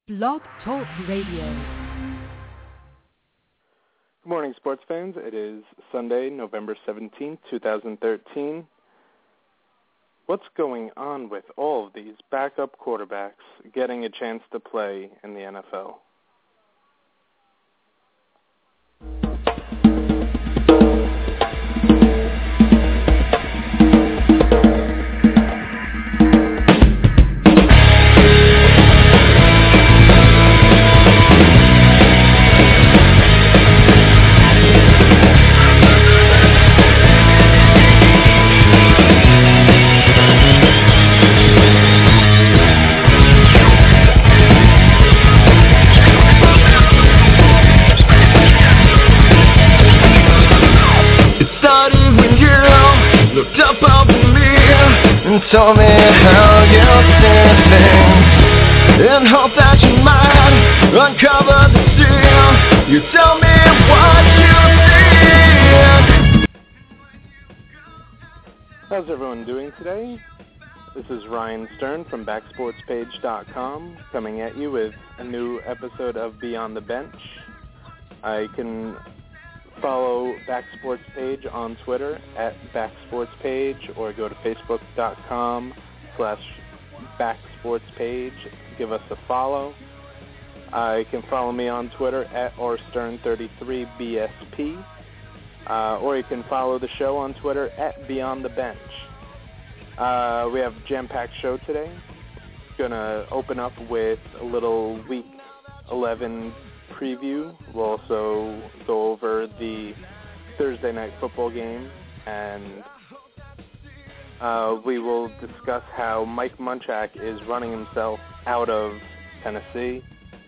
Blog Talk Radio. Good morning, sports fans. It is Sunday, November 17th, 2013. What's going on with all of these backup quarterbacks getting a chance to play in the NFL? Tell me how you see things, and hope that you might uncover the seal. You tell me what you see. How's everyone doing today? This is Ryan Stern from BackSportsPage.com coming at you with a new episode of Beyond the Bench. I can follow Backsports Page on Twitter at BacksportsPage or go to Facebook.com/BacksportsPage. Give us a follow. You can follow me on Twitter at rstern33bsp, or you can follow the show on Twitter at Beyond the Bench. We have a jam-packed show today. Going to open up with a little Week 11 preview. We'll also go over the Thursday night football game, and we will discuss how Mike Munchak is running himself out of Tennessee.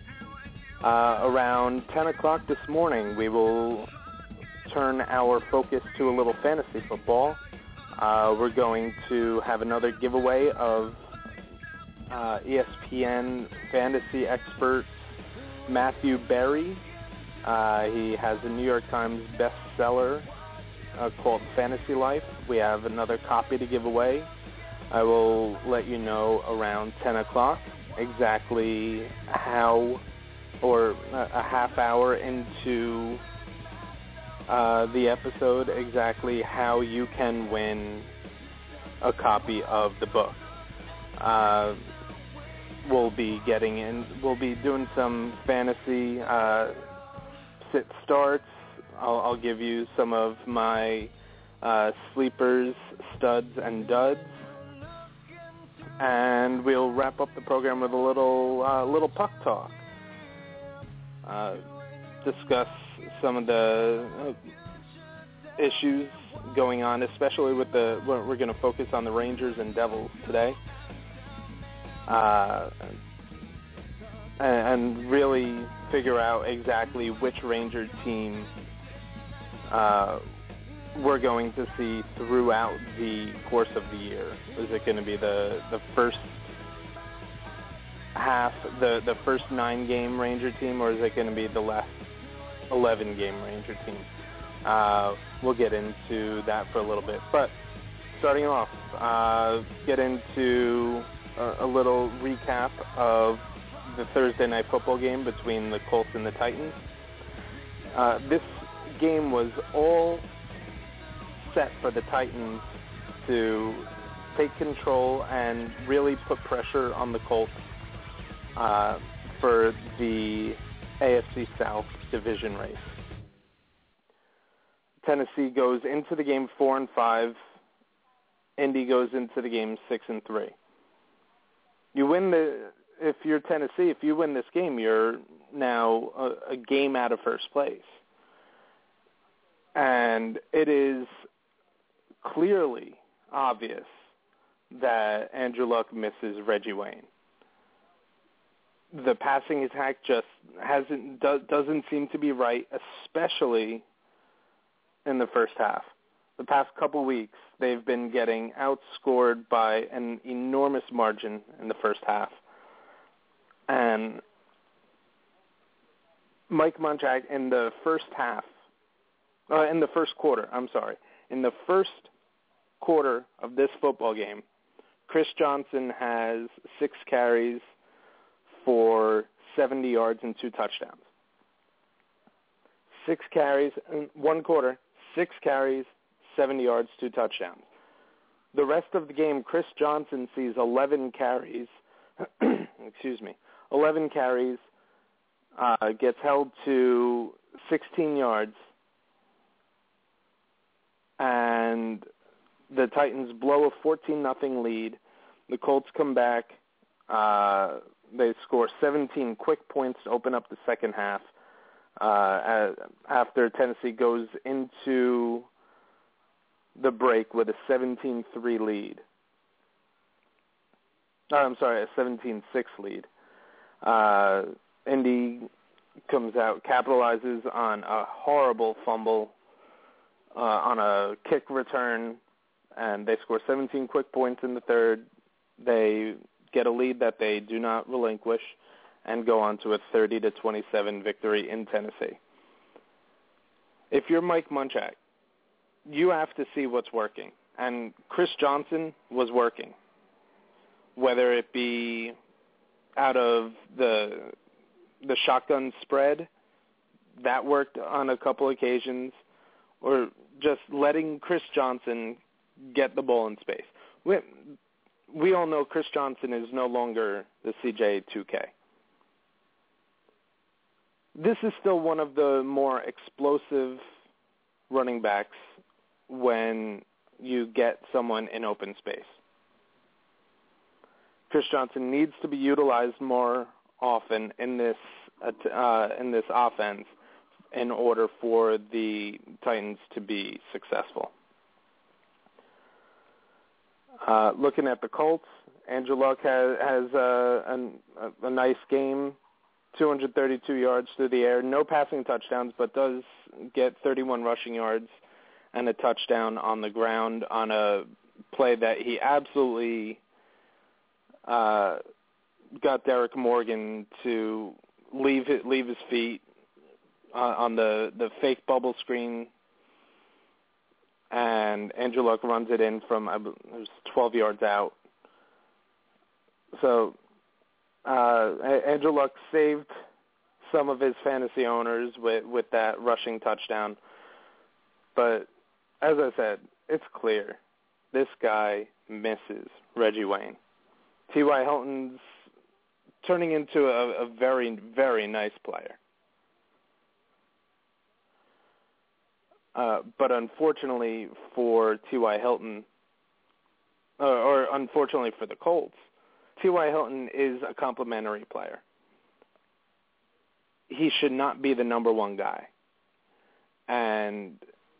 Around 10 o'clock this morning, we will turn our focus to a little fantasy football. We're going to have another giveaway of ESPN fantasy expert Matthew Berry. He has a New York Times bestseller called Fantasy Life. We have another copy to give away. I will let you know around 10 o'clock exactly how, or a half hour into the episode, exactly how you can win a copy of the book. We'll be doing some fantasy sit starts. I'll give you some of my sleepers, studs, and duds, and we'll wrap up the program with a little puck talk. Discuss some of the issues going on, especially with we're going to focus on the Rangers and Devils today. And really figure out exactly which Ranger team we're going to see throughout the course of the year. Is it going to be the first half, the first 9-game Ranger team, or is it going to be the last 11-game Ranger team? We'll get into that for a little bit. But starting off, get into a little recap of the Thursday night football game between the Colts and the Titans. This game was all set for the Titans to take control and really put pressure on the Colts for the AFC South division race. Tennessee goes into the game 4-5. Indy goes into the game 6-3. If you're Tennessee, if you win this game, you're now a game out of first place. And it is clearly obvious that Andrew Luck misses Reggie Wayne. The passing attack just doesn't seem to be right, especially in the first half. The past couple weeks, they've been getting outscored by an enormous margin in the first half. And Mike Munchak in the first quarter of this football game, Chris Johnson has 6 carries for 70 yards and 2 touchdowns. 6 carries, 1 quarter, 6 carries, 70 yards, 2 touchdowns. The rest of the game, Chris Johnson sees 11 carries, 11 carries, gets held to 16 yards, and the Titans blow a 14-0 lead. The Colts come back. They score 17 quick points to open up the second half after Tennessee goes into the break with a 17-3 lead. A 17-6 lead. Indy comes out, capitalizes on a horrible fumble on a kick return, and they score 17 quick points in the third. They get a lead that they do not relinquish and go on to a 30-27 victory in Tennessee. If you're Mike Munchak, you have to see what's working. And Chris Johnson was working, whether it be out of the shotgun spread, that worked on a couple occasions, or just letting Chris Johnson get the ball in space. We all know Chris Johnson is no longer the CJ2K. This is still one of the more explosive running backs when you get someone in open space. Chris Johnson needs to be utilized more often in this offense in order for the Titans to be successful. Looking at the Colts, Andrew Luck has a nice game, 232 yards through the air, no passing touchdowns, but does get 31 rushing yards and a touchdown on the ground on a play that he absolutely got Derek Morgan to leave his feet on the fake bubble screen, and Andrew Luck runs it in from it was 12 yards out. So Andrew Luck saved some of his fantasy owners with that rushing touchdown. But as I said, it's clear this guy misses Reggie Wayne. T.Y. Hilton's turning into a very, very nice player. But unfortunately for T.Y. Hilton, or unfortunately for the Colts, T.Y. Hilton is a complimentary player. He should not be the number one guy. And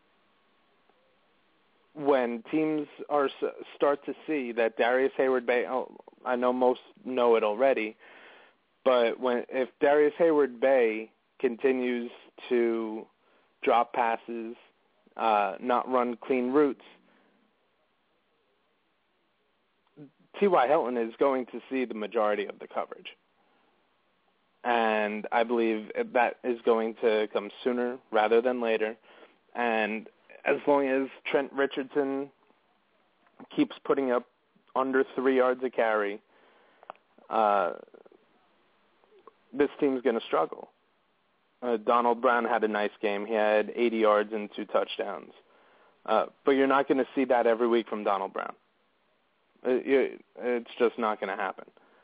when teams start to see that Darius Hayward-Bay, I know most know it already, but if Darius Hayward-Bay continues to drop passes, not run clean routes, T.Y. Hilton is going to see the majority of the coverage. And I believe that is going to come sooner rather than later. And as long as Trent Richardson keeps putting up under 3 yards a carry, this team's going to struggle. Donald Brown had a nice game. He had 80 yards and 2 touchdowns. But you're not going to see that every week from Donald Brown. It's just not going to happen.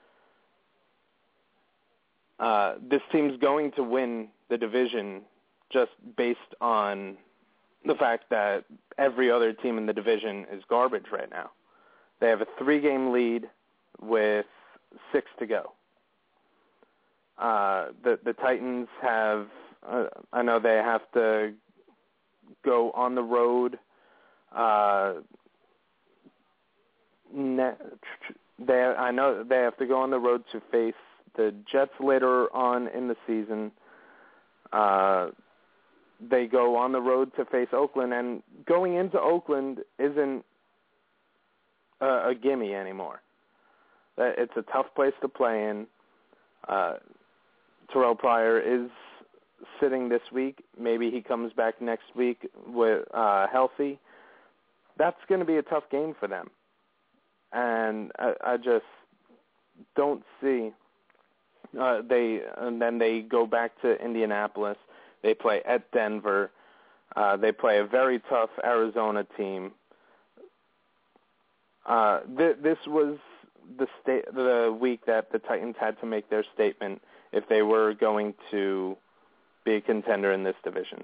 This team's going to win the division just based on the fact that every other team in the division is garbage right now. They have a 3-game lead with 6 to go. The Titans have, I know they have to go on the road. I know they have to go on the road to face the Jets later on in the season. They go on the road to face Oakland, and going into Oakland isn't a gimme anymore. It's a tough place to play in. Terrell Pryor is sitting this week. Maybe he comes back next week with healthy. That's going to be a tough game for them. And I just don't see then they go back to Indianapolis. They play at Denver. They play a very tough Arizona team. This was the week that the Titans had to make their statement if they were going to be a contender in this division.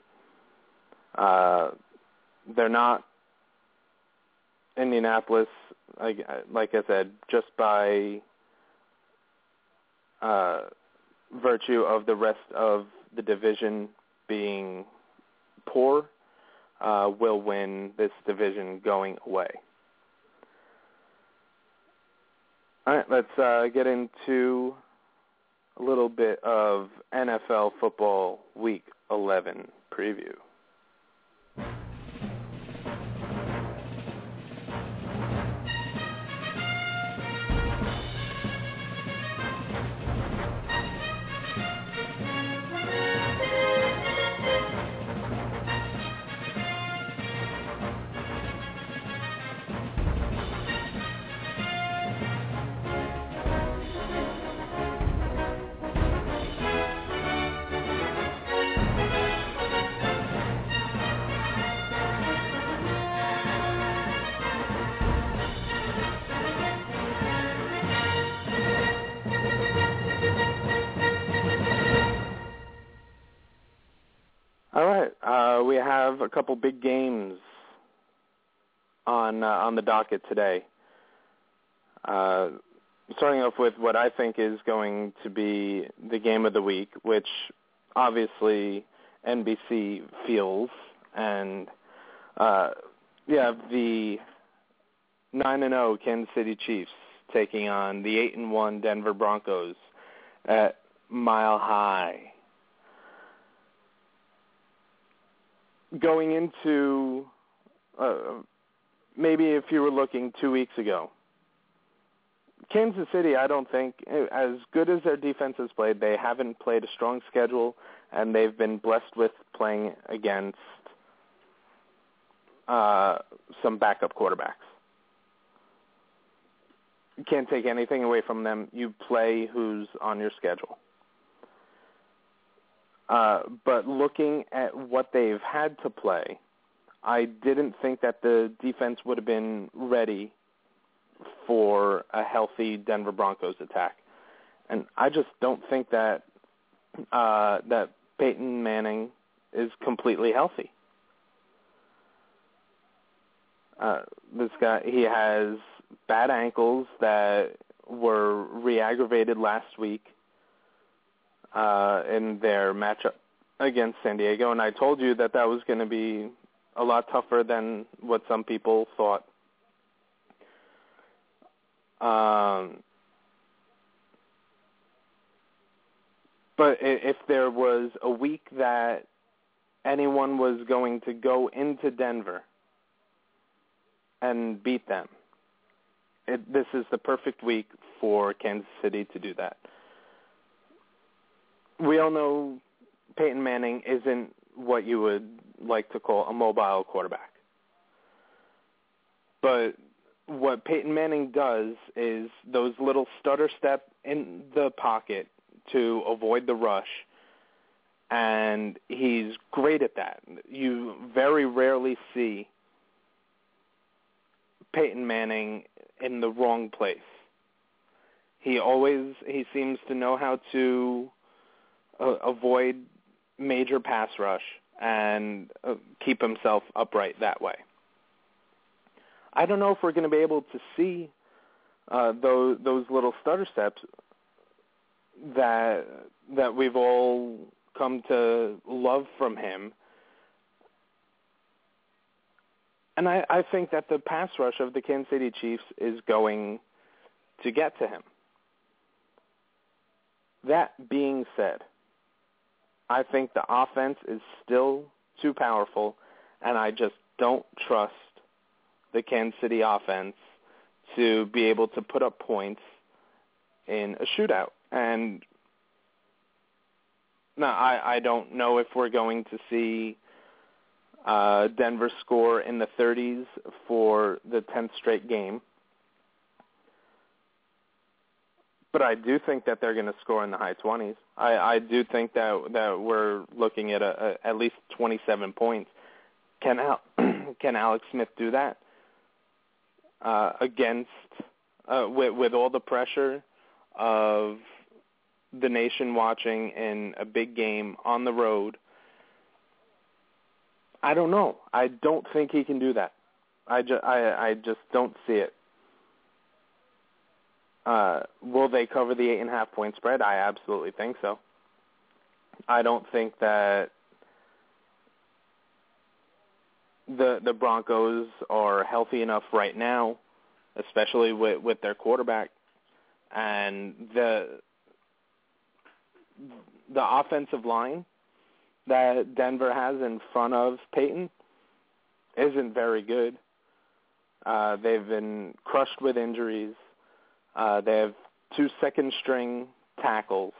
They're not Indianapolis, like I said, just by virtue of the rest of the division being poor, will win this division going away. All right, let's get into a little bit of NFL football Week 11 preview. All right, we have a couple big games on the docket today. Starting off with what I think is going to be the game of the week, which obviously NBC feels, and you have the 9-0 Kansas City Chiefs taking on the 8-1 Denver Broncos at Mile High. Going into maybe if you were looking 2 weeks ago, Kansas City, I don't think, as good as their defense has played, they haven't played a strong schedule, and they've been blessed with playing against some backup quarterbacks. You can't take anything away from them. You play who's on your schedule. But looking at what they've had to play, I didn't think that the defense would have been ready for a healthy Denver Broncos attack. And I just don't think that that Peyton Manning is completely healthy. This guy, he has bad ankles that were re-aggravated last week in their matchup against San Diego, and I told you that was going to be a lot tougher than what some people thought. But if there was a week that anyone was going to go into Denver and beat them, this is the perfect week for Kansas City to do that. We all know Peyton Manning isn't what you would like to call a mobile quarterback. But what Peyton Manning does is those little stutter step in the pocket to avoid the rush, and he's great at that. You very rarely see Peyton Manning in the wrong place. He seems to know how to avoid major pass rush and keep himself upright that way. I don't know if we're going to be able to see those little stutter steps that we've all come to love from him. And I think that the pass rush of the Kansas City Chiefs is going to get to him. That being said, I think the offense is still too powerful, and I just don't trust the Kansas City offense to be able to put up points in a shootout. And now I don't know if we're going to see Denver score in the 30s for the 10th straight game. But I do think that they're going to score in the high 20s. I do think that we're looking at at least 27 points. Can Alex Smith do that with all the pressure of the nation watching in a big game on the road? I don't know. I don't think he can do that. I just don't see it. Will they cover the 8.5-point spread? I absolutely think so. I don't think that the Broncos are healthy enough right now, especially with their quarterback, and the offensive line that Denver has in front of Peyton isn't very good. They've been crushed with injuries. They have 2 second-string tackles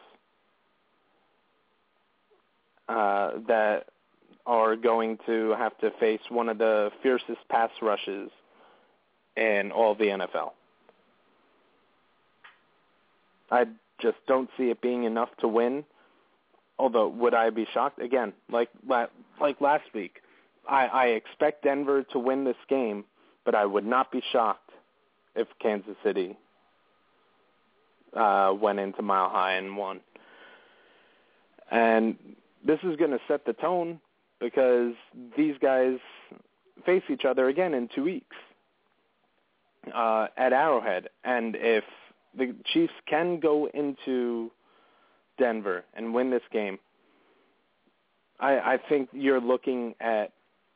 that are going to have to face one of the fiercest pass rushes in all the NFL. I just don't see it being enough to win. Although, would I be shocked? Again, like last week, I expect Denver to win this game, but I would not be shocked if Kansas City went into Mile High and won. And this is going to set the tone because these guys face each other again in 2 weeks at Arrowhead. And if the Chiefs can go into Denver and win this game, I think you're looking at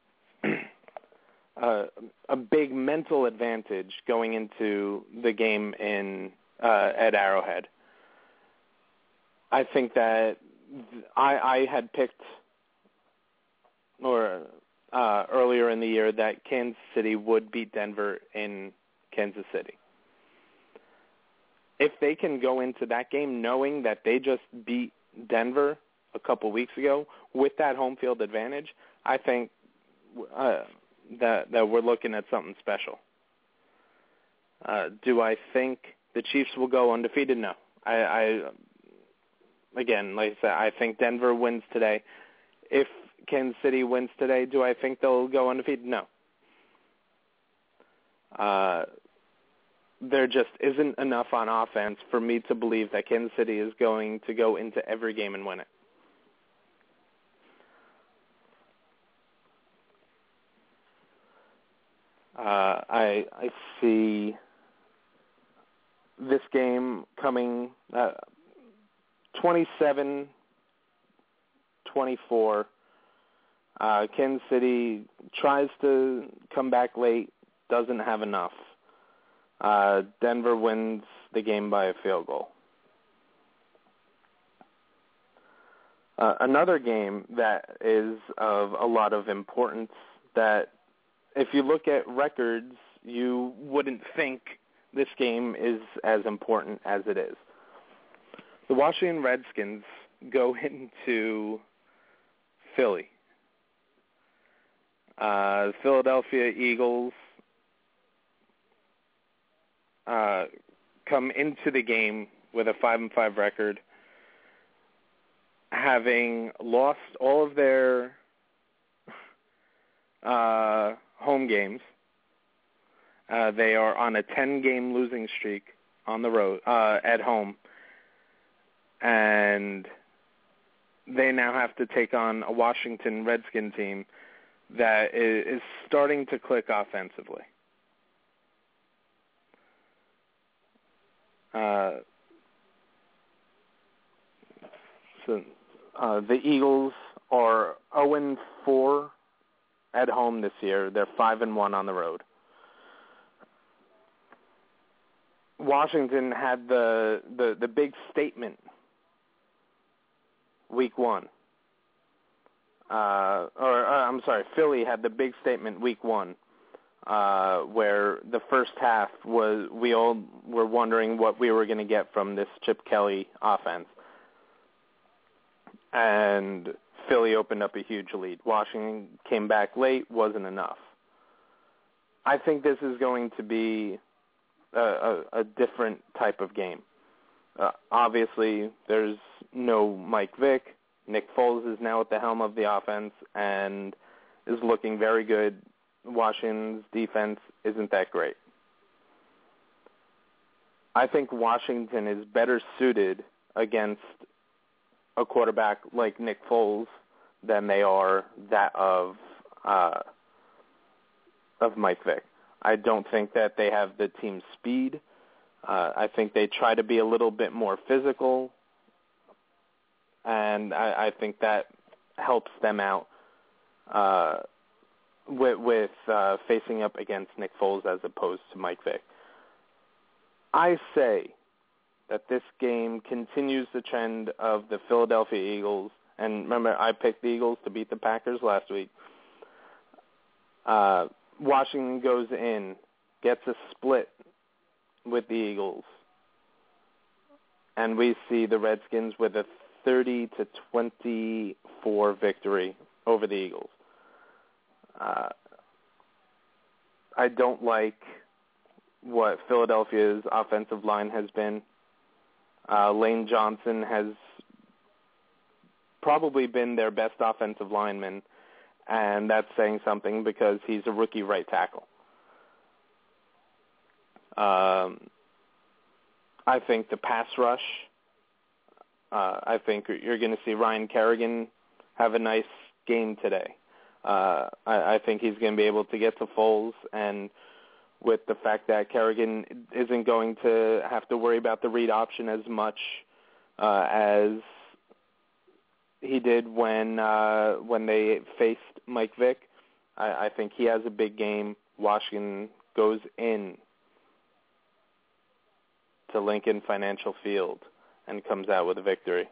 a big mental advantage going into the game at Arrowhead. I think that I had picked earlier in the year that Kansas City would beat Denver in Kansas City. If they can go into that game knowing that they just beat Denver a couple weeks ago with that home field advantage, I think that we're looking at something special. Do I think the Chiefs will go undefeated? No. Again, like I said, I think Denver wins today. If Kansas City wins today, do I think they'll go undefeated? No. There just isn't enough on offense for me to believe that Kansas City is going to go into every game and win it. I see this game coming 27-24. Kansas City tries to come back late, doesn't have enough. Denver wins the game by a field goal. Another game that is of a lot of importance that if you look at records, you wouldn't think this game is as important as it is. The Washington Redskins go into Philly. The Philadelphia Eagles come into the game with a 5-5 record, having lost all of their home games. They are on a 10-game losing streak on the road at home, and they now have to take on a Washington Redskin team that is starting to click offensively. The Eagles are 0-4 at home this year. They're 5-1 on the road. Washington had the big statement week one. Philly had the big statement week one, where the first half was, we all were wondering what we were going to get from this Chip Kelly offense. And Philly opened up a huge lead. Washington came back late, wasn't enough. I think this is going to be a different type of game. Obviously, there's no Mike Vick. Nick Foles is now at the helm of the offense and is looking very good. Washington's defense isn't that great. I think Washington is better suited against a quarterback like Nick Foles than they are that of Mike Vick. I don't think that they have the team speed. I think they try to be a little bit more physical, and I think that helps them out with facing up against Nick Foles as opposed to Mike Vick. I say that this game continues the trend of the Philadelphia Eagles, and remember, I picked the Eagles to beat the Packers last week. Washington goes in, gets a split with the Eagles, and we see the Redskins with a 30-24 victory over the Eagles. I don't like what Philadelphia's offensive line has been. Lane Johnson has probably been their best offensive lineman, and that's saying something because he's a rookie right tackle. I think the pass rush, I think you're going to see Ryan Kerrigan have a nice game today. I think he's going to be able to get to Foles, and with the fact that Kerrigan isn't going to have to worry about the read option as much as he did when they faced Mike Vick, I think he has a big game. Washington goes in to Lincoln Financial Field and comes out with a victory.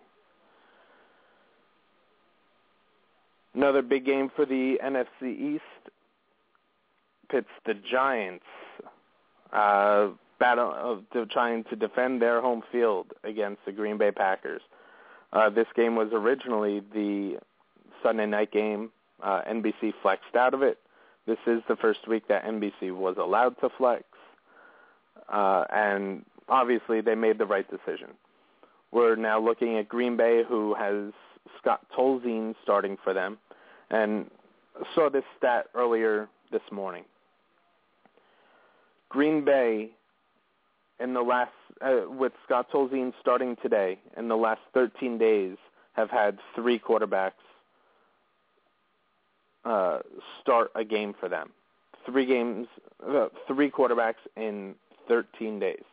Another big game for the NFC East pits the Giants, trying to defend their home field against the Green Bay Packers. This game was originally the Sunday night game. NBC flexed out of it. This is the first week that NBC was allowed to flex, and obviously they made the right decision. We're now looking at Green Bay, who has Scott Tolzien starting for them, and saw this stat earlier this morning. Green Bay, in the last with Scott Tolzien starting today, in the last 13 days, have had 3 quarterbacks start a game for them. 3 quarterbacks in 13 days.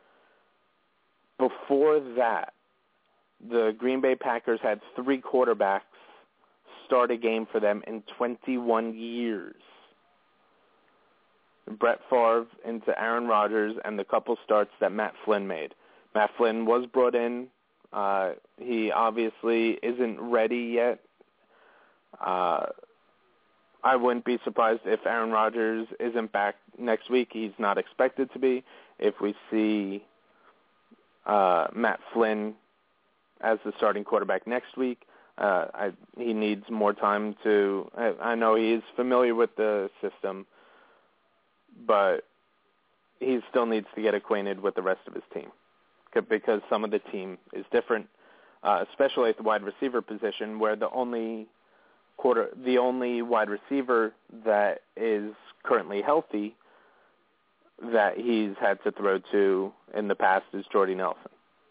Before that, the Green Bay Packers had 3 quarterbacks start a game for them in 21 years. Brett Favre into Aaron Rodgers and the couple starts that Matt Flynn made. Matt Flynn was brought in. He obviously isn't ready yet. I wouldn't be surprised if Aaron Rodgers isn't back next week. He's not expected to be. If we see Matt Flynn as the starting quarterback next week, he needs more time to – I know he's familiar with the system, but he still needs to get acquainted with the rest of his team because some of the team is different, especially at the wide receiver position where the only wide receiver that is currently healthy that he's had to throw to in the past is Jordy Nelson.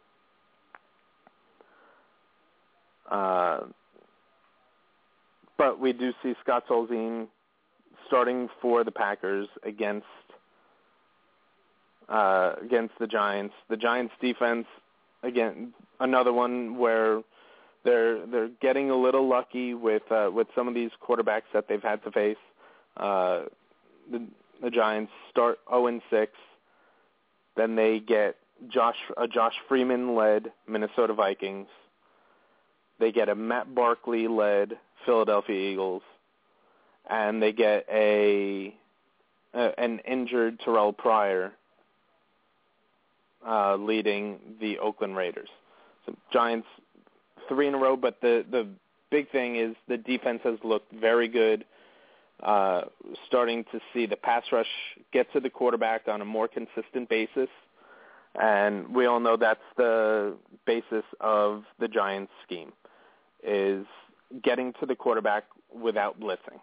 But we do see Scott Tolzien starting for the Packers against the Giants. The Giants defense, again, another one where they're getting a little lucky with some of these quarterbacks that they've had to face. The Giants start 0-6, then they get a Josh Freeman-led Minnesota Vikings. They get a Matt Barkley-led Philadelphia Eagles, and they get an injured Terrell Pryor leading the Oakland Raiders. So Giants 3 in a row, but the big thing is the defense has looked very good. Starting to see the pass rush get to the quarterback on a more consistent basis. And we all know that's the basis of the Giants' scheme, is getting to the quarterback without blitzing.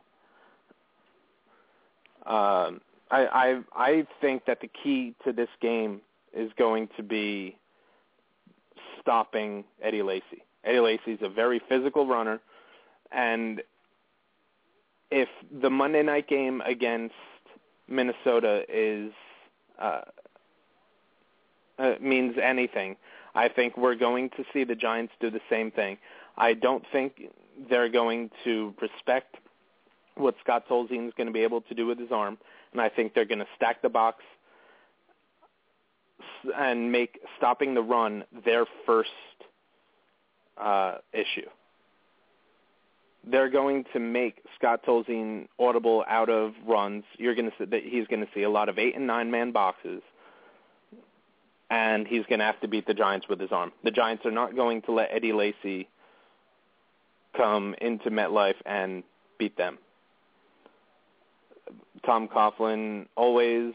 I think that the key to this game is going to be stopping Eddie Lacy. Eddie Lacy is a very physical runner, and if the Monday night game against Minnesota means anything, I think we're going to see the Giants do the same thing. I don't think they're going to respect what Scott Tolzien is going to be able to do with his arm, and I think they're going to stack the box and make stopping the run their first issue. They're going to make Scott Tolzien audible out of runs. You're going to see that he's going to see a lot of 8 and 9 man boxes, and he's going to have to beat the Giants with his arm. The Giants are not going to let Eddie Lacy come into MetLife and beat them. Tom Coughlin always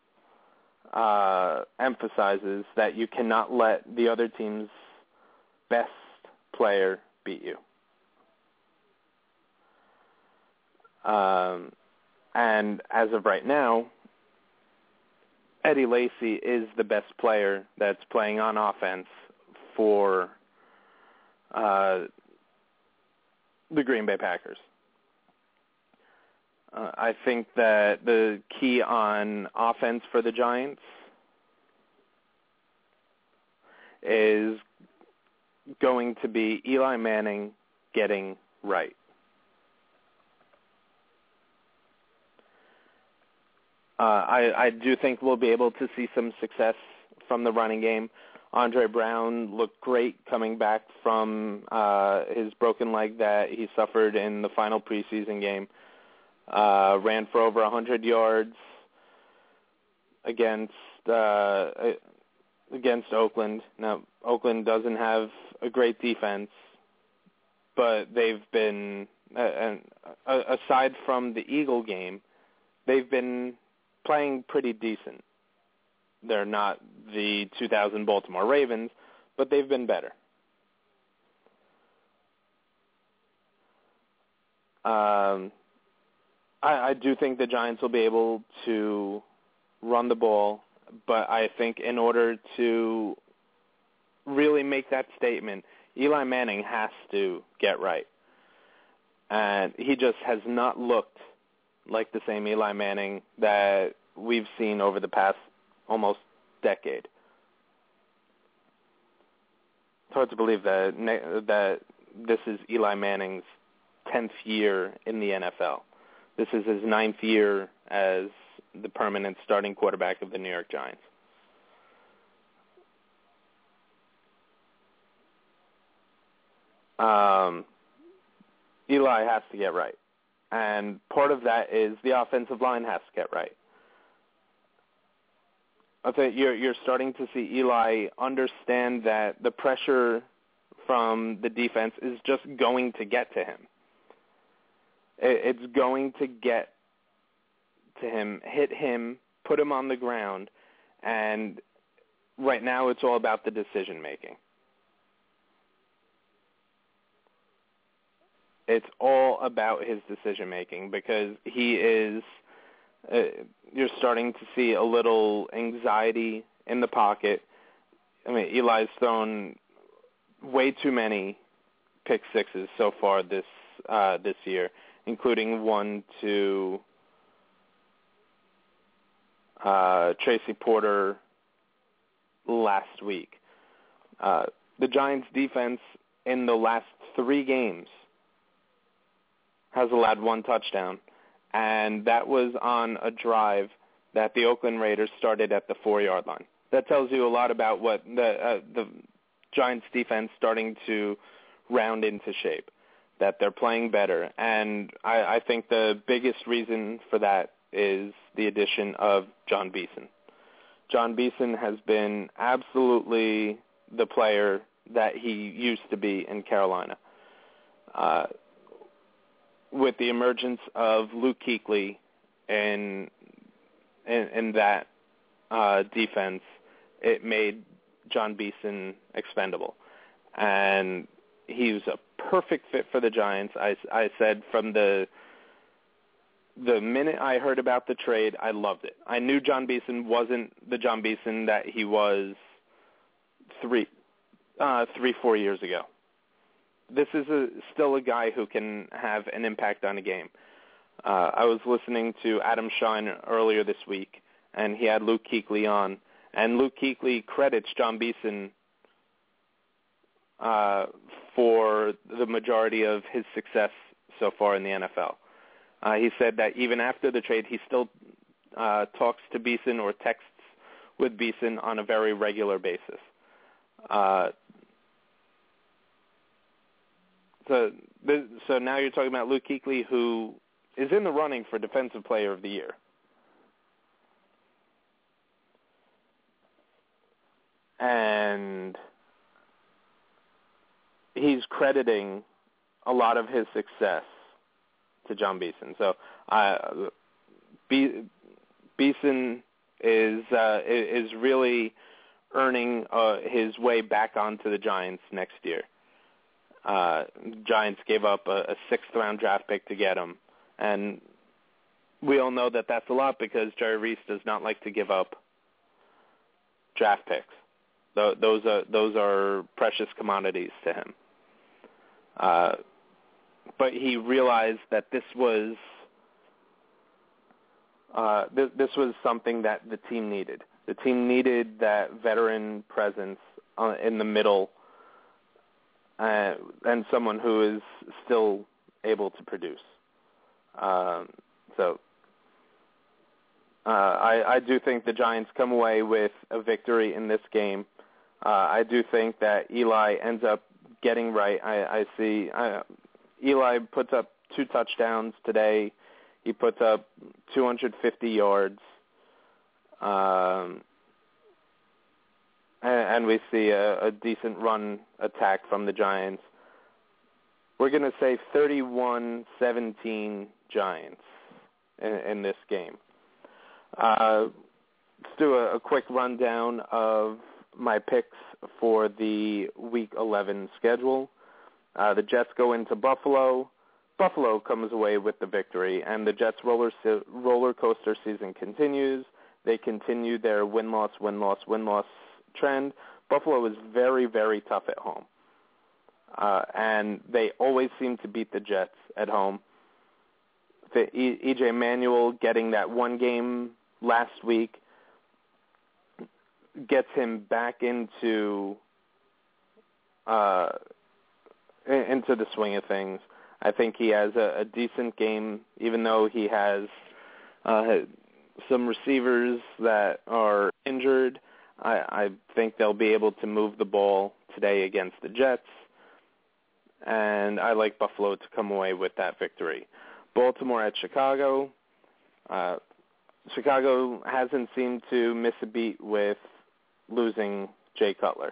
emphasizes that you cannot let the other team's best player beat you. And as of right now, Eddie Lacy is the best player that's playing on offense for the Green Bay Packers. I think that the key on offense for the Giants is going to be Eli Manning getting right. I do think we'll be able to see some success from the running game. Andre Brown looked great coming back from his broken leg that he suffered in the final preseason game. Ran for over 100 yards against Oakland. Now, Oakland doesn't have a great defense, but they've been, aside from the Eagle game, they've been playing pretty decent. They're not the 2000 Baltimore Ravens, but they've been better. I do think the Giants will be able to run the ball, but I think in order to really make that statement, Eli Manning has to get right. And he just has not looked like the same Eli Manning that we've seen over the past almost decade. It's hard to believe that this is Eli Manning's 10th year in the NFL. This is his 9th year as the permanent starting quarterback of the New York Giants. Eli has to get right. And part of that is the offensive line has to get right. I'll tell you, you're starting to see Eli understand that the pressure from the defense is just going to get to him. It's going to get to him, hit him, put him on the ground, and right now it's all about the decision-making. It's all about his decision-making because he is you're starting to see a little anxiety in the pocket. I mean, Eli's thrown way too many pick sixes so far this year, including one to Tracy Porter last week. The Giants' defense in the last 3 games has allowed 1 touchdown, and that was on a drive that the Oakland Raiders started at the 4-yard line. That tells you a lot about what the Giants' defense starting to round into shape, that they're playing better. And I think the biggest reason for that is the addition of John Beeson. John Beeson has been absolutely the player that he used to be in Carolina. With the emergence of Luke Kuechly in that defense, it made John Beeson expendable. And he was a perfect fit for the Giants. I said from the minute I heard about the trade, I loved it. I knew John Beeson wasn't the John Beeson that he was 4 years ago. This is still a guy who can have an impact on a game. I was listening to Adam Shine earlier this week, and he had Luke Kuechly on, and Luke Kuechly credits John Beeson for the majority of his success so far in the NFL. He said that even after the trade, he still talks to Beeson or texts with Beeson on a very regular basis. So now you're talking about Luke Kuechly, who is in the running for Defensive Player of the Year. And he's crediting a lot of his success to John Beeson. So Beeson is really earning his way back onto the Giants next year. Giants gave up a 6th-round draft pick to get him, and we all know that that's a lot because Jerry Reese does not like to give up draft picks. Those are precious commodities to him. But he realized that this was something that the team needed. The team needed that veteran presence in the middle, and someone who is still able to produce. I do think the Giants come away with a victory in this game. I do think that Eli ends up getting right. I see Eli puts up 2 touchdowns today. He puts up 250 yards. And we see a decent run attack from the Giants. We're going to say 31-17 Giants in this game. Let's do a quick rundown of my picks for the Week 11 schedule. The Jets go into Buffalo. Buffalo comes away with the victory, and the Jets' roller coaster season continues. They continue their win-loss trend. Buffalo is very, very tough at home, and they always seem to beat the Jets at home. E.J. Manuel getting that one game last week gets him back into the swing of things. I think he has a decent game, even though he has some receivers that are injured. I think they'll be able to move the ball today against the Jets, and I like Buffalo to come away with that victory. Baltimore at Chicago. Chicago hasn't seemed to miss a beat with losing Jay Cutler.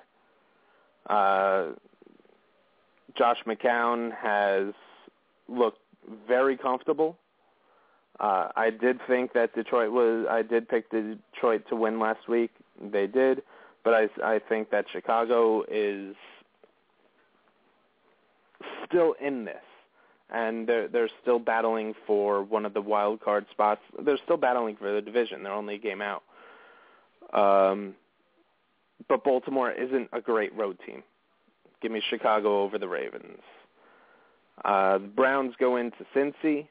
Josh McCown has looked very comfortable. I did think that I did pick Detroit to win last week. They did, but I think that Chicago is still in this, and they're still battling for one of the wild card spots. They're still battling for the division. They're only a game out. But Baltimore isn't a great road team. Give me Chicago over the Ravens. The Browns go into Cincy.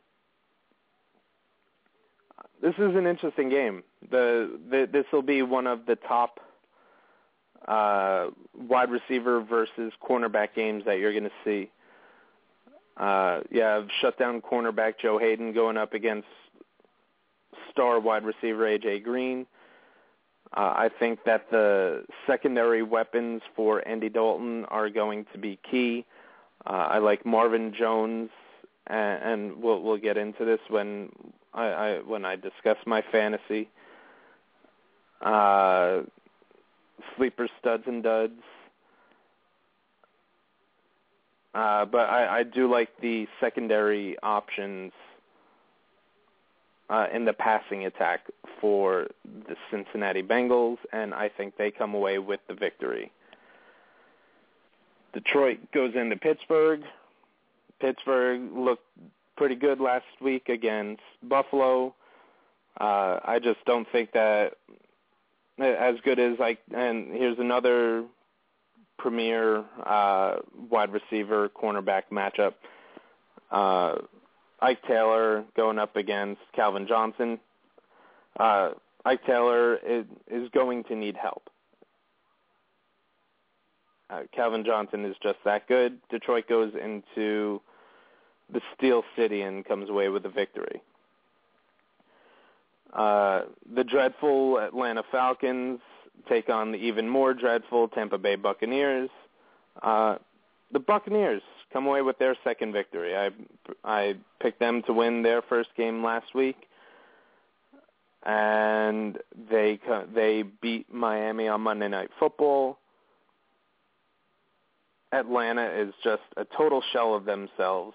This is an interesting game. This will be one of the top wide receiver versus cornerback games that you're going to see. You have shutdown cornerback Joe Hayden going up against star wide receiver A.J. Green. I think that the secondary weapons for Andy Dalton are going to be key. I like Marvin Jones, and we'll get into this when I discuss my fantasy. Sleeper studs and duds. But I do like the secondary options in the passing attack for the Cincinnati Bengals, and I think they come away with the victory. Detroit goes into Pittsburgh. Pittsburgh looked pretty good last week against Buffalo. I just don't think that as good as and here's another premier wide receiver cornerback matchup. Ike Taylor going up against Calvin Johnson. Ike Taylor is going to need help. Calvin Johnson is just that good. Detroit goes into the Steel City and comes away with a victory. The dreadful Atlanta Falcons take on the even more dreadful Tampa Bay Buccaneers. The Buccaneers come away with their second victory. I picked them to win their first game last week, and they beat Miami on Monday Night Football. Atlanta is just a total shell of themselves,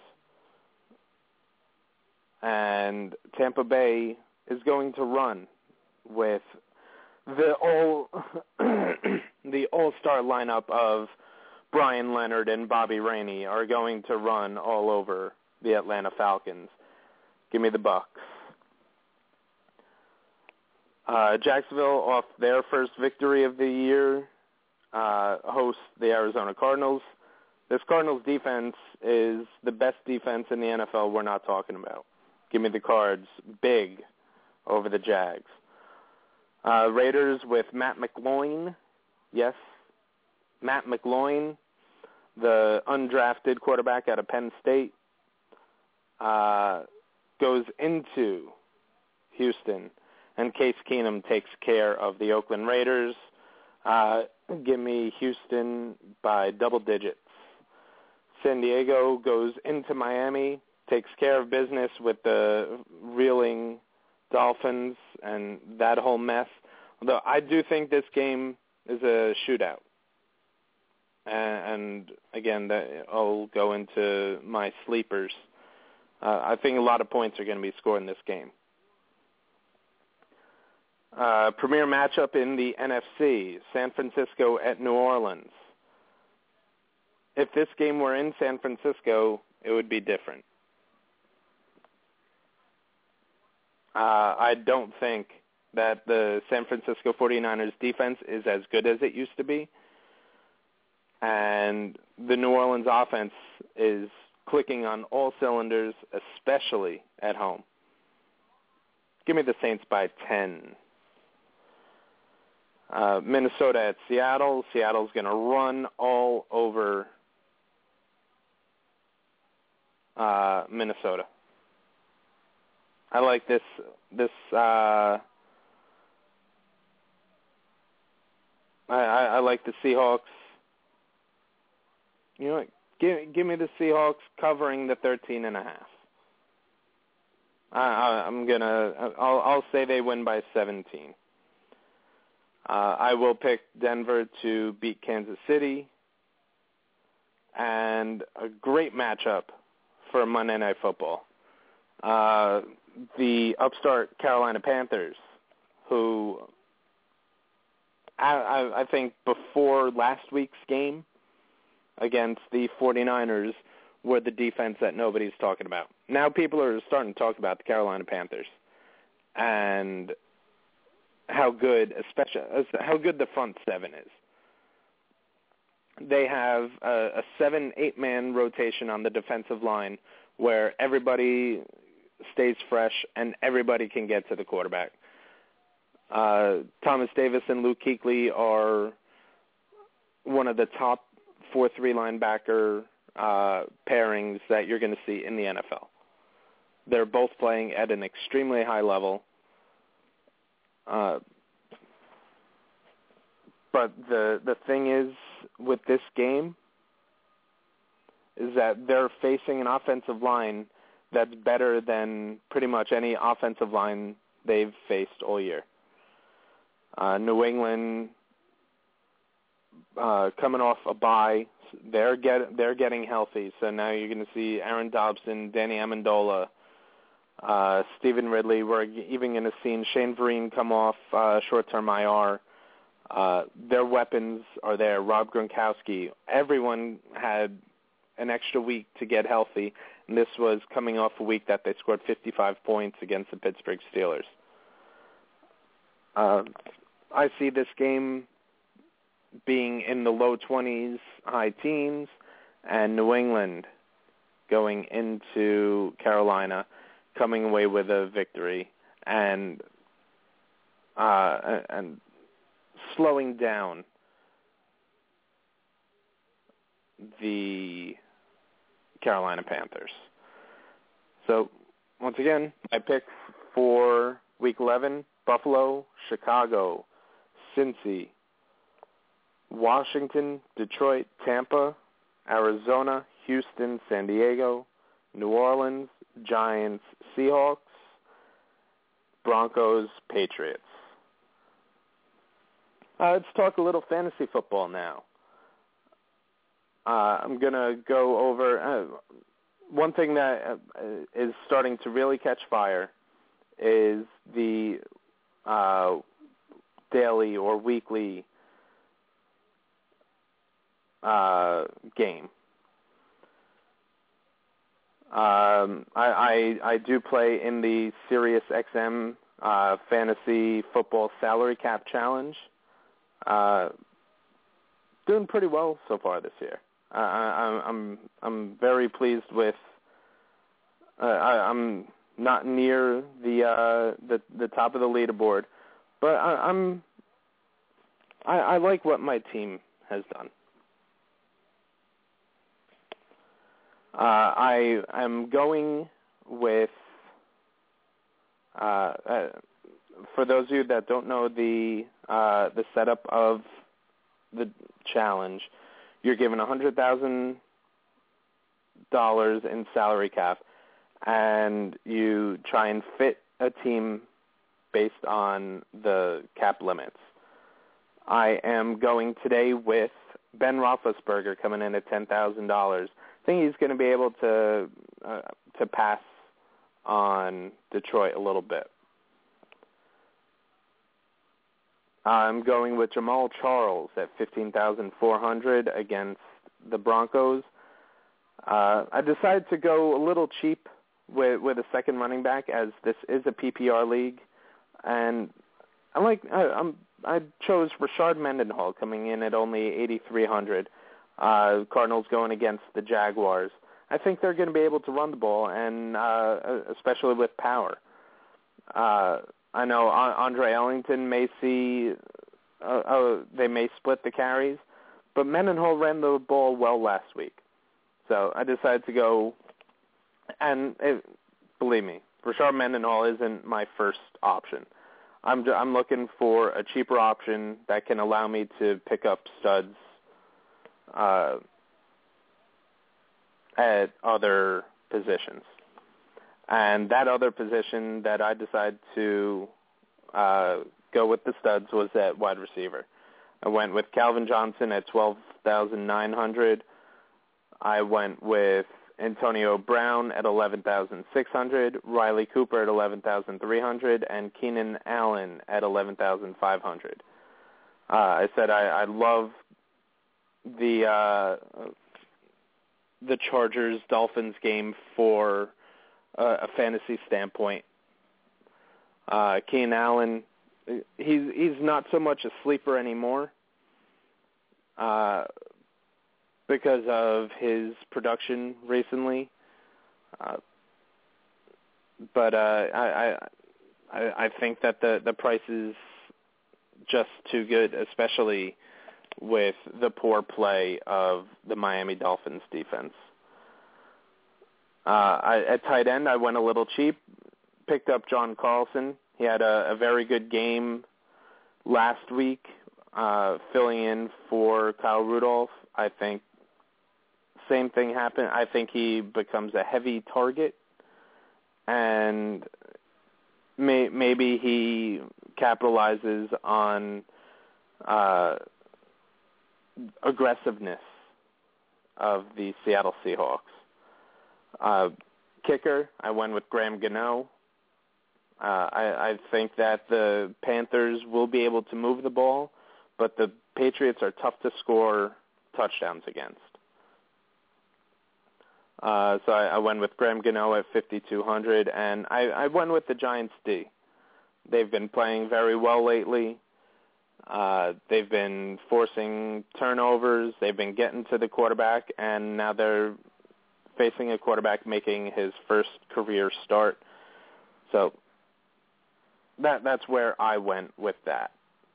and Tampa Bay is going to run with the all-star lineup of Brian Leonard and Bobby Rainey are going to run all over the Atlanta Falcons. Give me the Bucs. Jacksonville, off their first victory of the year, hosts the Arizona Cardinals. This Cardinals defense is the best defense in the NFL we're not talking about. Give me the Cards big over the Jags. Raiders with Matt McLaurin. Yes, Matt McLaurin, the undrafted quarterback out of Penn State, goes into Houston, and Case Keenum takes care of the Oakland Raiders. Give me Houston by double digits. San Diego goes into Miami, takes care of business with the reeling Dolphins and that whole mess. Although I do think this game is a shootout. And again, I'll go into my sleepers. I think a lot of points are going to be scored in this game. Premier matchup in the NFC, San Francisco at New Orleans. If this game were in San Francisco, it would be different. I don't think that the San Francisco 49ers defense is as good as it used to be. And the New Orleans offense is clicking on all cylinders, especially at home. Give me the Saints by 10. Minnesota at Seattle. Seattle's going to run all over Minnesota. I like this. I like the Seahawks. You know what? Give me the Seahawks covering the 13.5. I'll say they win by 17. I will pick Denver to beat Kansas City, and a great matchup for Monday Night Football. The upstart Carolina Panthers, who I think before last week's game against the 49ers were the defense that nobody's talking about. Now people are starting to talk about the Carolina Panthers and how good the front seven is. They have a 7-8 man rotation on the defensive line where everybody stays fresh and everybody can get to the quarterback. Thomas Davis and Luke Kuechly are one of the top 4-3 linebacker pairings that you're going to see in the NFL. They're both playing at an extremely high level. But the thing is with this game is that they're facing an offensive line that's better than pretty much any offensive line they've faced all year. New England coming off a bye, they're getting healthy. So now you're going to see Aaron Dobson, Danny Amendola, Stephen Ridley. We're even going to see Shane Vereen come off short-term IR. Their weapons are there. Rob Gronkowski. Everyone had an extra week to get healthy, and this was coming off a week that they scored 55 points against the Pittsburgh Steelers. I see this game being in the low 20s, high teens, and New England going into Carolina, coming away with a victory, and slowing down the Carolina Panthers. So, once again, my pick for Week 11, Buffalo, Chicago, Cincy, Washington, Detroit, Tampa, Arizona, Houston, San Diego, New Orleans, Giants, Seahawks, Broncos, Patriots. Let's talk a little fantasy football now. I'm going to go over one thing that is starting to really catch fire is the daily or weekly game. I do play in the SiriusXM Fantasy Football Salary Cap Challenge. Doing pretty well so far this year. I'm very pleased with. I'm not near the top of the leaderboard, but I like what my team has done. I am going with. For those of you that don't know the setup of the challenge, you're given $100,000 in salary cap, and you try and fit a team based on the cap limits. I am going today with Ben Roethlisberger coming in at $10,000. I think he's going to be able to pass on Detroit a little bit. I'm going with Jamal Charles at $15,400 against the Broncos. I decided to go a little cheap with a second running back, as this is a PPR league, and I chose Rashard Mendenhall coming in at only $8,300. Cardinals going against the Jaguars. I think they're going to be able to run the ball, and especially with power. I know Andre Ellington may see, they may split the carries, but Mendenhall ran the ball well last week. So I decided to go, and believe me, Rashard Mendenhall isn't my first option. I'm looking for a cheaper option that can allow me to pick up studs at other positions. And that other position that I decided to go with the studs was at wide receiver. I went with Calvin Johnson at $12,900. I went with Antonio Brown at $11,600, Riley Cooper at $11,300, and Keenan Allen at $11,500. I said I love the Chargers-Dolphins game for a fantasy standpoint. Keenan Allen, he's not so much a sleeper anymore because of his production recently. But I think that the price is just too good, especially with the poor play of the Miami Dolphins defense. At tight end, I went a little cheap, picked up John Carlson. He had a very good game last week, filling in for Kyle Rudolph. I think same thing happened. I think he becomes a heavy target, and maybe he capitalizes on aggressiveness of the Seattle Seahawks. Kicker, I went with Graham Gano. I think that the Panthers will be able to move the ball, but the Patriots are tough to score touchdowns against. So I went with Graham Gano at 5,200, and I went with the Giants D. They've been playing very well lately. They've been forcing turnovers. They've been getting to the quarterback, and now they're facing a quarterback making his first career start. So that's where I went with that.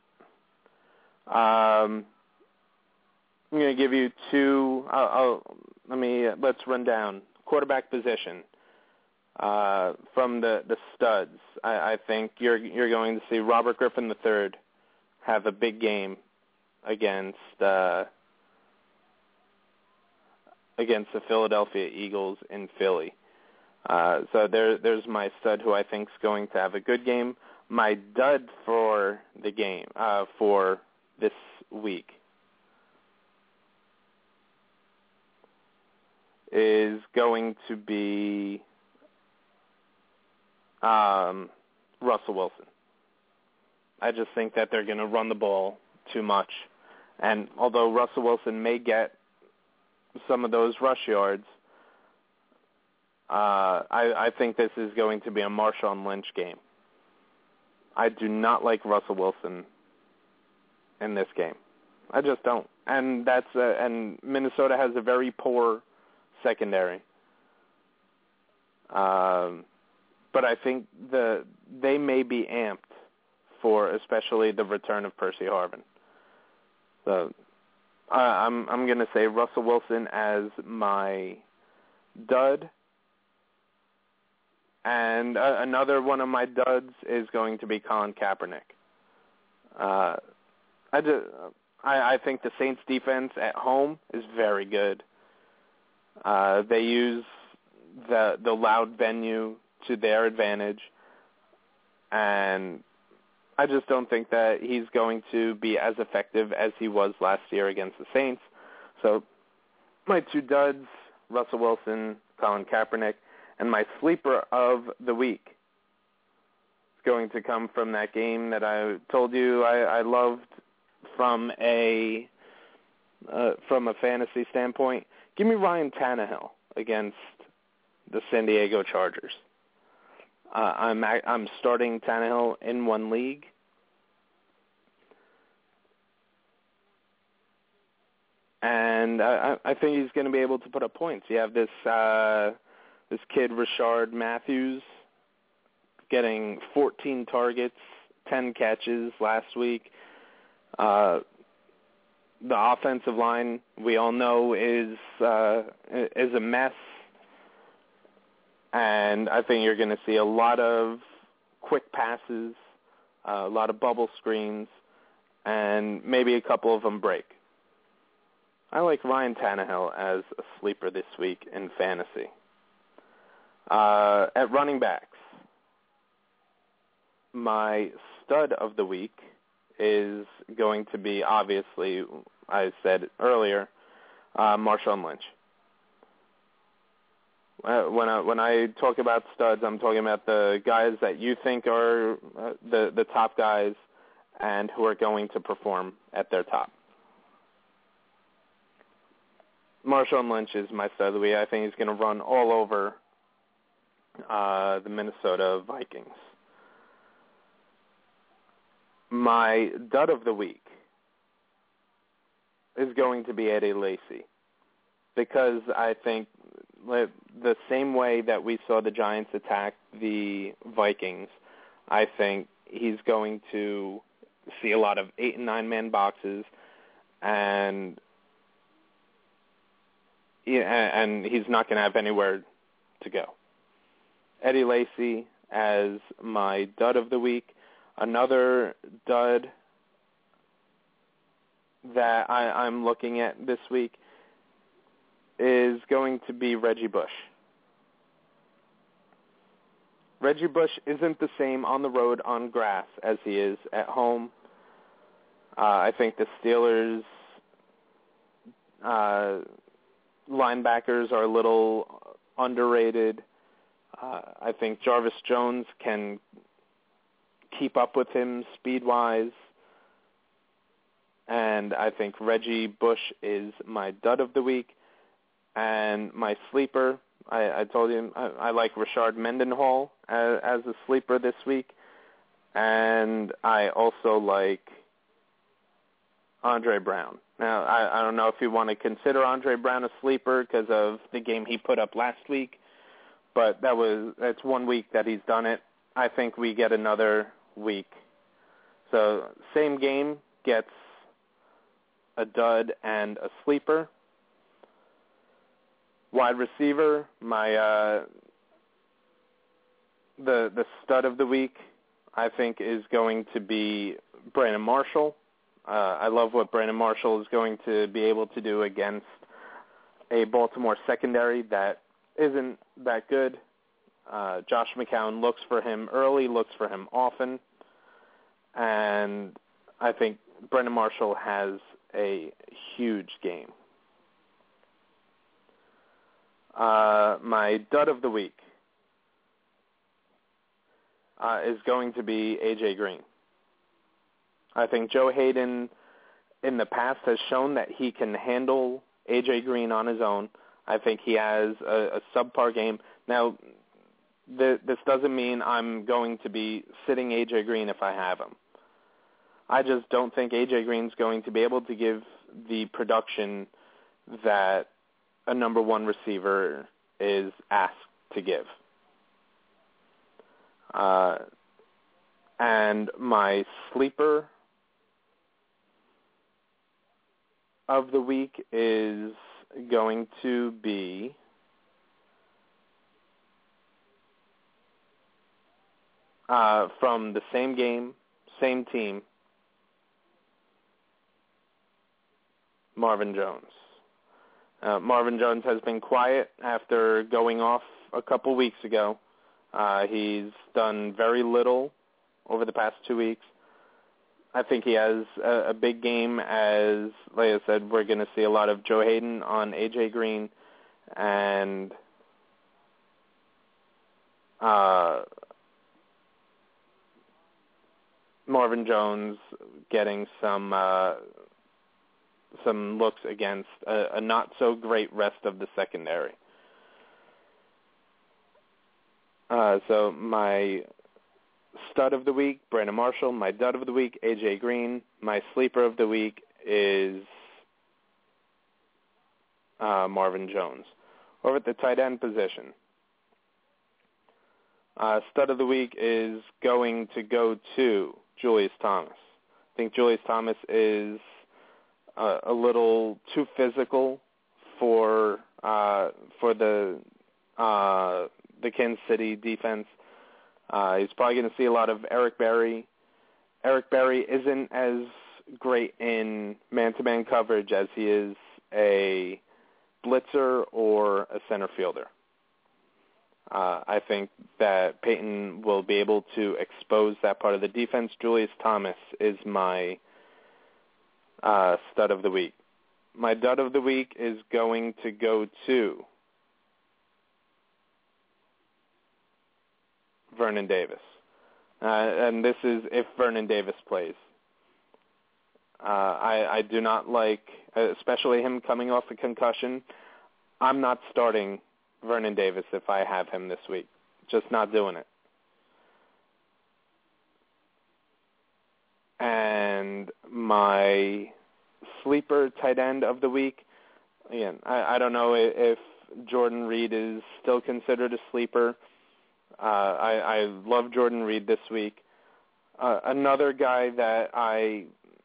I'm going to give you two. Let's run down quarterback position from the studs. I think you're going to see Robert Griffin III have a big game against the Philadelphia Eagles in Philly. So there's my stud who I think is going to have a good game. My dud for the game for this week is going to be Russell Wilson. I just think that they're going to run the ball too much. And although Russell Wilson may get some of those rush yards, I think this is going to be a Marshawn Lynch game. I do not like Russell Wilson in this game. I just don't. And and Minnesota has a very poor secondary. But I think they may be amped for especially the return of Percy Harvin. So I'm going to say Russell Wilson as my dud. And another one of my duds is going to be Colin Kaepernick. I think the Saints defense at home is very good. They use the loud venue to their advantage, and I just don't think that he's going to be as effective as he was last year against the Saints. So my two duds, Russell Wilson, Colin Kaepernick, and my sleeper of the week is going to come from that game that I told you I loved from a fantasy standpoint. Give me Ryan Tannehill against the San Diego Chargers. I'm starting Tannehill in one league. And I think he's going to be able to put up points. You have this kid, Rashard Matthews, getting 14 targets, 10 catches last week. The offensive line, we all know, is a mess. And I think you're going to see a lot of quick passes, a lot of bubble screens, and maybe a couple of them break. I like Ryan Tannehill as a sleeper this week in fantasy. At running backs, my stud of the week is going to be, obviously, I said earlier, Marshawn Lynch. When I talk about studs, I'm talking about the guys that you think are the top guys and who are going to perform at their top. Marshawn Lynch is my stud of the week. I think he's going to run all over the Minnesota Vikings. My dud of the week is going to be Eddie Lacy, because I think the same way that we saw the Giants attack the Vikings, I think he's going to see a lot of 8- and 9-man boxes, and he's not going to have anywhere to go. Eddie Lacy as my dud of the week. Another dud that I'm looking at this week is going to be Reggie Bush. Reggie Bush isn't the same on the road on grass as he is at home. I think the Steelers linebackers are a little underrated. I think Jarvis Jones can keep up with him speed-wise. And I think Reggie Bush is my dud of the week. And my sleeper, I told you, I like Rashard Mendenhall as a sleeper this week. And I also like Andre Brown. Now, I don't know if you want to consider Andre Brown a sleeper because of the game he put up last week, but that's 1 week that he's done it. I think we get another week. So same game gets a dud and a sleeper. Wide receiver, my the stud of the week, I think, is going to be Brandon Marshall. I love what Brandon Marshall is going to be able to do against a Baltimore secondary that isn't that good. Josh McCown looks for him early, looks for him often, and I think Brandon Marshall has a huge game. My dud of the week is going to be A.J. Green. I think Joe Hayden in the past has shown that he can handle A.J. Green on his own. I think he has a subpar game. Now, this doesn't mean I'm going to be sitting A.J. Green if I have him. I just don't think A.J. Green's going to be able to give the production that a number one receiver is asked to give. And my sleeper of the week is going to be from the same game, same team, Marvin Jones. Marvin Jones has been quiet after going off a couple weeks ago. He's done very little over the past 2 weeks. I think he has a big game as, like I said, we're going to see a lot of Joe Hayden on A.J. Green and Marvin Jones getting some looks against a not-so-great rest of the secondary. So my stud of the week, Brandon Marshall. My dud of the week, A.J. Green. My sleeper of the week is Marvin Jones. Over at the tight end position, stud of the week is going to go to Julius Thomas. I think Julius Thomas is a little too physical for the Kansas City defense. He's probably going to see a lot of Eric Berry. Eric Berry isn't as great in man-to-man coverage as he is a blitzer or a center fielder. I think that Peyton will be able to expose that part of the defense. Julius Thomas is my stud of the week. My dud of the week is going to go to Vernon Davis. And this is if Vernon Davis plays. I do not like, especially him coming off a concussion, I'm not starting Vernon Davis if I have him this week. Just not doing it. And my sleeper tight end of the week, again, I don't know if Jordan Reed is still considered a sleeper. I love Jordan Reed this week. Another guy that I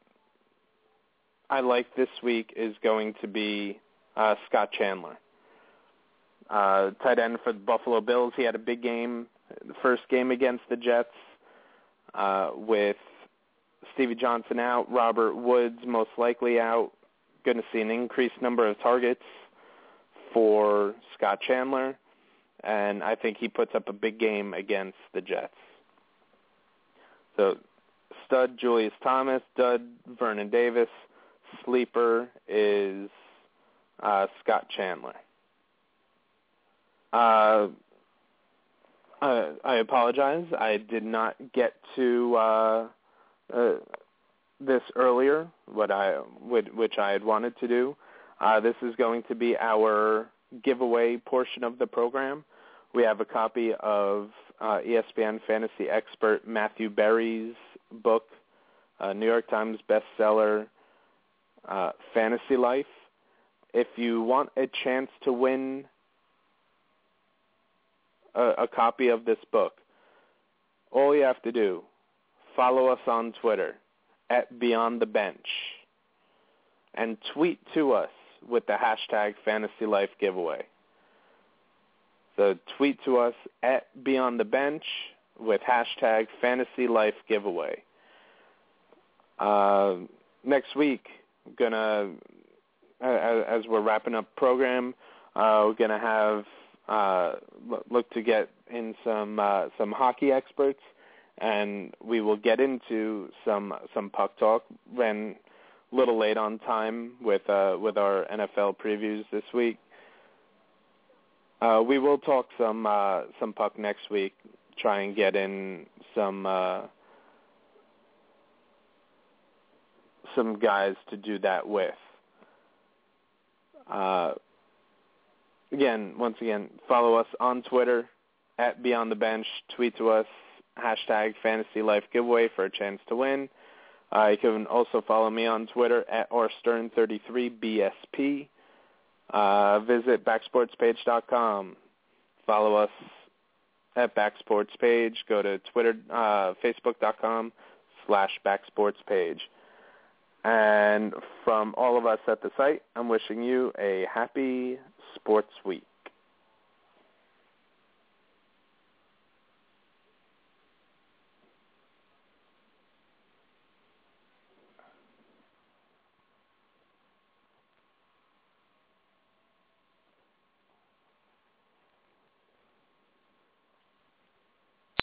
like this week is going to be Scott Chandler. Tight end for the Buffalo Bills. He had a big game, the first game against the Jets, with Stevie Johnson out, Robert Woods most likely out. Going to see an increased number of targets for Scott Chandler, and I think he puts up a big game against the Jets. So, stud Julius Thomas, dud Vernon Davis, sleeper is Scott Chandler. I apologize. I did not get to this earlier, which I had wanted to do. This is going to be our giveaway portion of the program. We have a copy of ESPN fantasy expert Matthew Berry's book, New York Times bestseller, Fantasy Life. If you want a chance to win a copy of this book, all you have to do, follow us on Twitter at Beyond the Bench and tweet to us with the hashtag Fantasy Life Giveaway. So tweet to us at Beyond the Bench with hashtag Fantasy Life Giveaway. Next week, as we're wrapping up program, we're gonna have look to get in some hockey experts, and we will get into some puck talk when a little late on time with our NFL previews this week. We will talk some puck next week. Try and get in some guys to do that with. Once again, follow us on Twitter at Beyond the Bench. Tweet to us hashtag Fantasy Life Giveaway for a chance to win. You can also follow me on Twitter at rstern33bsp. Visit backsportspage.com. Follow us at backsportspage. Go to Twitter, facebook.com/backsportspage. And from all of us at the site, I'm wishing you a happy sports week.